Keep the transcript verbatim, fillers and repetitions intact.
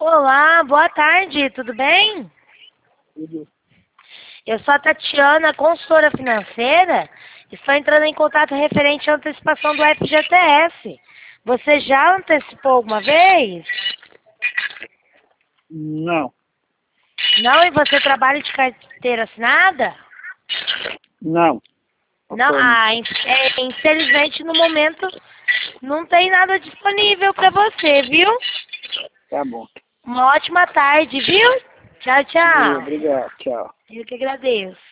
Olá, boa tarde, tudo bem? Tudo. Eu sou a Tatiana, consultora financeira. Estou entrando em contato referente à antecipação do F G T S. Você já antecipou alguma vez? Não, Não, e você trabalha de carteira assinada? não. Não, ah, in- é, infelizmente no momento não tem nada disponível para você, viu? Tá bom. Uma ótima tarde, viu? Tchau, tchau. Obrigado, tchau. Eu que agradeço.